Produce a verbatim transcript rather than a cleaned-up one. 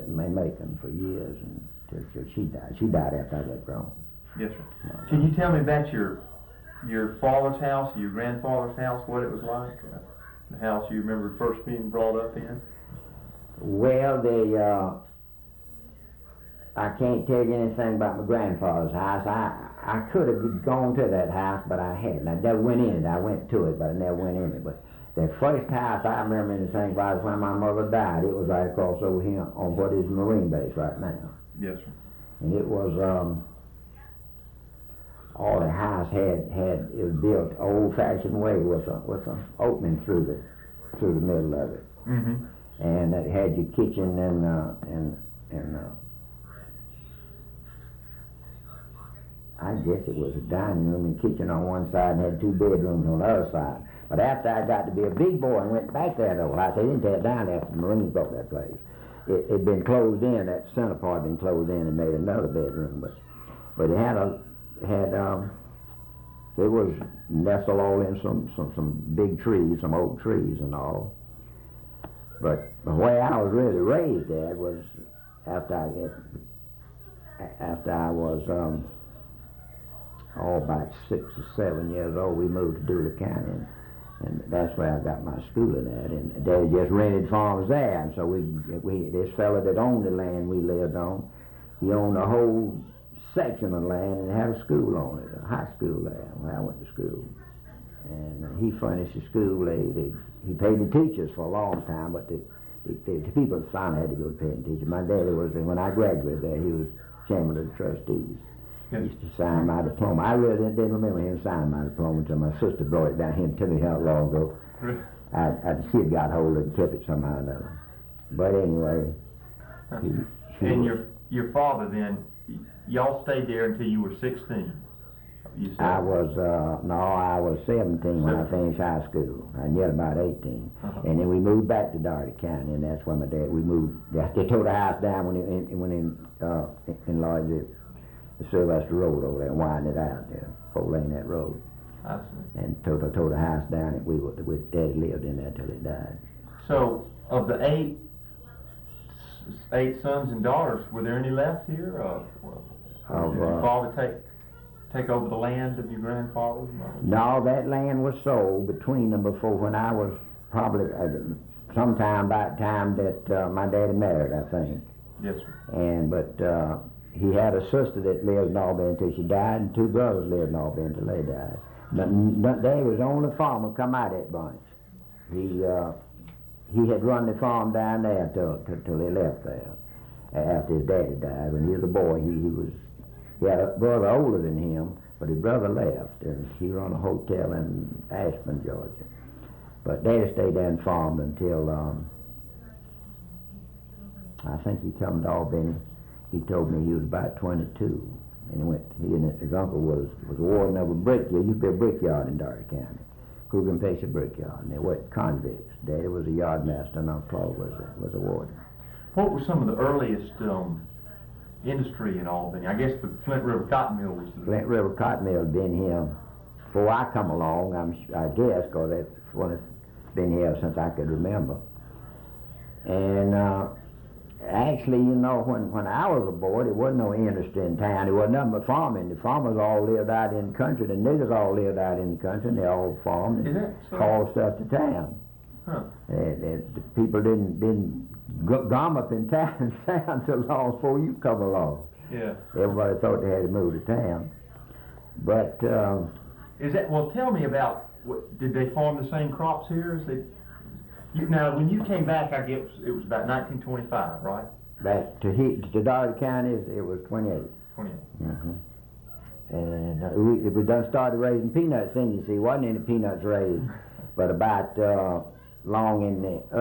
it in Macon for years until till she died. She died after I got grown. Yes, sir. No, Can you tell me about your your father's house, your grandfather's house, what it was like? Uh, the house you remember first being brought up in? Well, they, uh, I can't tell you anything about my grandfather's house. I I could have gone to that house, but I hadn't. I never went in it. I went to it, but I never went in it. But the first house I remember anything about is when my mother died. It was right across over here on what is Marine Base right now. Yes, sir. And it was, um, all the house had, had, it was built old-fashioned way with a, with an opening through the, through the middle of it. Mm-hmm. And it had your kitchen and, uh, and, and, uh, I guess it was a dining room and kitchen on one side and had two bedrooms on the other side. But after I got to be a big boy and went back to that old house, they didn't tear it down after the Marines bought that place. It had been closed in, that center part had been closed in and made another bedroom. But but it had a, had, um, it was nestled all in some, some, some big trees, some oak trees and all. But the way I was really raised at was after I, get, after I was, um, oh, about six or seven years old, we moved to Dula County, and, and that's where I got my schooling at. And they just rented farms there, and so we, we, this fella that owned the land we lived on, he owned a whole section of land and had a school on it, a high school there where I went to school. And uh, he furnished the school. They, they, he paid the teachers for a long time, but the, the, the, the people finally had to go to paying teachers. My daddy was, when I graduated there, he was chairman of the trustees. He used to sign my diploma. I really didn't, didn't remember him signing my diploma until my sister brought it down here and told me how long ago. I, I, she had got hold of it and kept it somehow or another. But anyway. He, he and was, your your father then, y'all stayed there until you were sixteen? You said? I was, uh, no, I was seventeen when I finished high school. I was about eighteen. Uh-huh. And then we moved back to Dougherty County, and that's when my dad, we moved, they tore the house down when he, when he uh, enlarged it. The Sylvester Road over there and widened it out there, four lane that road. I see. And tore, tore the house down, and we were, we, Daddy lived in there till he died. So, of the eight, eight sons and daughters, were there any left here? Uh, well, of, did your uh, father take take over the land of your grandfather? No, that land was sold between them before when I was probably uh, sometime about the time that uh, my daddy married, I think. Yes, sir. And but. Uh, He had a sister that lived in Albany until she died, and two brothers lived in Albany until they died. But, but they was the only farmer come out of that bunch. He uh, he had run the farm down there till, till, till he left there after his daddy died. When he was a boy, he, he was he had a brother older than him, but his brother left, and he run a hotel in Ashburn, Georgia. But Daddy stayed there and farmed until um, I think he come to Albany. He told me he was about twenty-two, and he went. He and his uncle was was warden of a brickyard. Used to be a brickyard in Dougherty County, Coogan Pacer Brickyard, and they were convicts. Daddy was a yard master, and Uncle Claude was a, was a warden. What were some of the earliest um, industry in Albany? I guess the Flint River Cotton Mill was. The Flint River Cotton Mill had been here before I come along. I'm I guess because that's when it's been here since I could remember, and. Uh, Actually, you know, when, when I was a boy, there wasn't no industry in town. There wasn't nothing but farming. The farmers all lived out in the country. The niggers all lived out in the country, and they all farmed and so? hauled stuff to town. Huh. They, they, the people didn't didn't gum up in town until long before you come along. Yeah. Everybody thought they had to move to town. But um, is that well? Tell me about. What, did they farm the same crops here as they? You, now, when you came back, I guess it was about nineteen twenty-five, right? Back to he, to Dougherty County, it was twenty-eight. twenty-eight. Mm-hmm. And uh, we, we done started raising peanuts then, you see. Wasn't any peanuts raised, but about uh, long in the